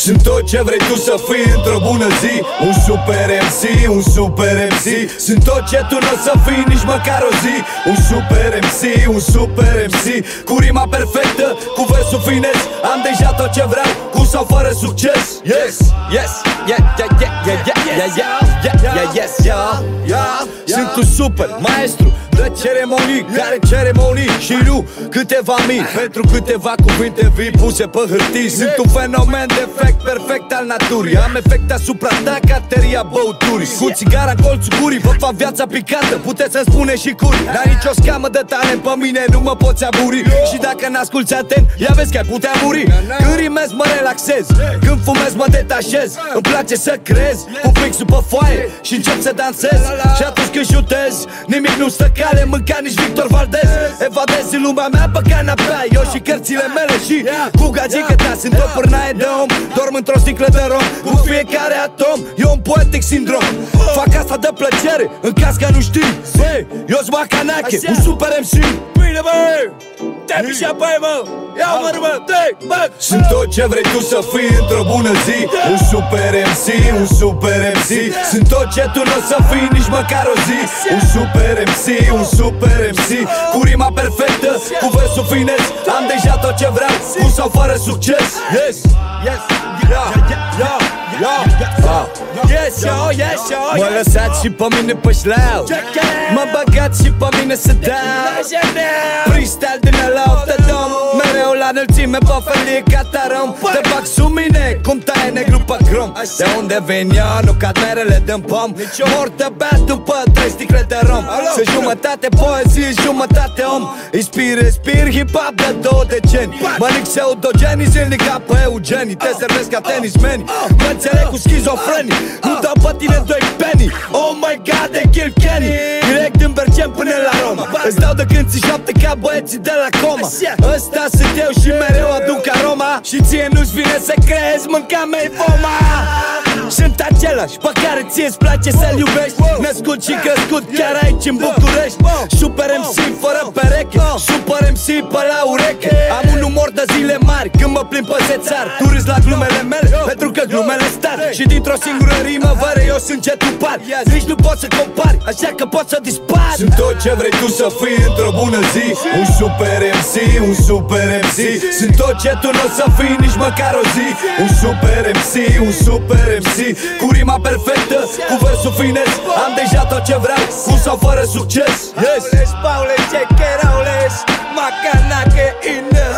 Sunt tot ce vrei tu să fii într-o bună zi. Un super MC, un super MC. Sunt tot ce tu n-o să fii nici măcar o zi. Un super MC, un super MC. Cu rima perfectă, cu versul finez. Am deja tot ce vreau, cu sau fără succes. Yes, yes, yeah, yeah, yeah, yeah, yeah, yeah, yeah, yeah, yes, yeah. Sunt un super maestru de ceremonii, care ceremonii și nu câteva mii. Pentru câteva cuvinte vii puse pe hârtii. Sunt un fenomen de efect perfect al naturii. Am efect asupra ta ca teria băuturii. Cu țigara în colțul gurii vă fac viața picată. Puteți să-mi spune și curi, dar nicio scamă de talent pe mine nu mă poți aburi. Și dacă n-asculți atent, ia vezi că ai putea muri. Când rimez mă relaxez, când fumez mă detașez. Îmi place să crez, cu pixul pe foaie și încep să dansez. Și atunci când șutez, nimic nu stă cale, mânca nici Victor Valdez. Evadez în lumea mea pe canapea, eu și cărțile mele și cu gagică ta. Sunt o pârnaie de om, dorm într-o sticlă de rom. Cu fiecare atom, eu un poetic sindrom. Fac asta de plăcere, în caz că nu știi. Eu-s Macanache, un super MC. Bine bă, te-ai și apoi mă, ia mă râmă, bă. Sunt tot ce vrei tu să fii într-o bună zi. Un super MC, un super MC. Sunt tot ce tu n-o să fii nici măcar o zi. Un super MC, un super MC. Cu rima perfectă, cu versul finez. Am deja tot ce vreau, cu sau fără succes. Yes, yes, yeah, yeah, yeah, yeah. Yes, yo, yes, yo. Mă lăsați și pe mine pe șleau. Mă băgați și pe mine să dau freestyle din ăla off the dome. Mereu la înălțime pe felie ca tarom. Te bag sub mine cum taie negru pe crom. De unde vin eu, nu cad merele din pom. Mor de beat după 3 sticle de rom. Sunt jumătate poezie, jumătate om. Inspir, respir, hip-hop de 2 decenii. Mănânc pseudogeni zilnic ca pe Eugenii. Te servesc ca tenismenii. Mă înțeleg cu schizofrenii. Nu dau pe tine 2 penny. Oh my god, they kill Kenny. Direct din Bercen până la Roma. Îți dau de când ți șoapte ca băieții de la coma. Ăsta sunt eu și mereu aduc aroma. Și ție nu-ți vine să crezi, mânca-mi foma. Sunt același pe care ție-ți place să-l iubești. Născut și crescut chiar aici în București. Super MC fără pereche, super MC pe la ureche. Am un umor de zile mari când mă plimb pe zețar. Tu râzi la glumele mele, pentru că glumele star. Și dintr-o singură rimă, vără, eu sunt getupar. Nici nu poți să compari, așa că poți să dispari. Sunt tot ce vrei tu să fii într-o bună zi. Un super MC, un super MC. Sunt tot ce tu n-o să fii nici măcar o zi. Un super MC, un super MC. Cu rima perfectă, cu versul finez. Am deja tot ce vreau, cu sau fără succes. Yes, Paules, check it out, Macanache in the